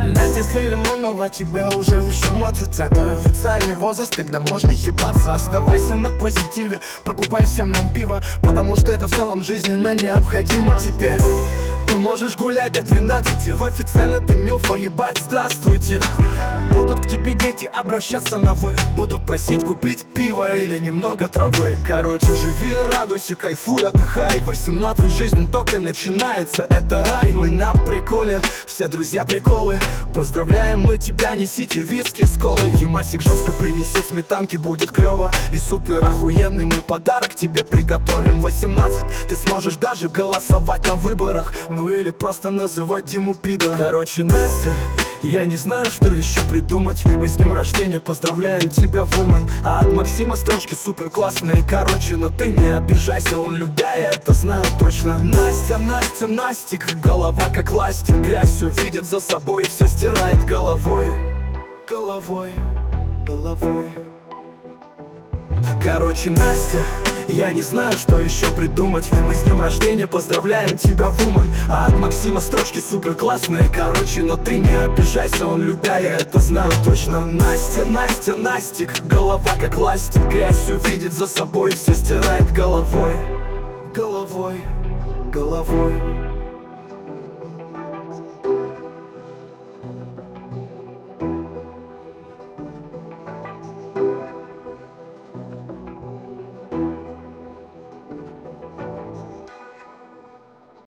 Настя, если лимонного тебе уже 18. Это официальный возраст, когда можно ебаться. Оставайся на позитиве, покупай всем нам пиво, потому что это в целом жизненно необходимо теперь. Ты можешь гулять до 12, в официально ты милфа, ебать, здравствуйте. Будут к тебе дети обращаться на вы, будут просить купить пиво или немного травы. Короче, живи, радуйся, кайфуй, отдыхай. 18, жизнь только начинается, это рай. Мы на приколе, все друзья приколы. Поздравляем мы тебя, несите виски с колой. Юмасик жестко принеси сметанки, будет клево. И супер охуенный мы подарок тебе приготовим. 18, ты сможешь даже голосовать на выборах. Ну или просто называть Диму пидором. Короче, Настя, я не знаю, что еще придумать. Мы с днем рождения поздравляем тебя, вумен. А от Максима строчки супер классные. Короче, но ты не обижайся, он любя, я это знаю точно. Настя, Настя, Настик, голова как ластик. Грязь все видит за собой и все стирает головой. Головой, головой. Короче, Настя, я не знаю, что еще придумать. Мы с днем рождения поздравляем тебя, вумен. А от Максима строчки супер классные. Короче, но ты не обижайся, он любя, я это знаю точно. Настя, Настя, Настик, голова как ластик. Грязь все видит за собой, все стирает головой. Головой, головой.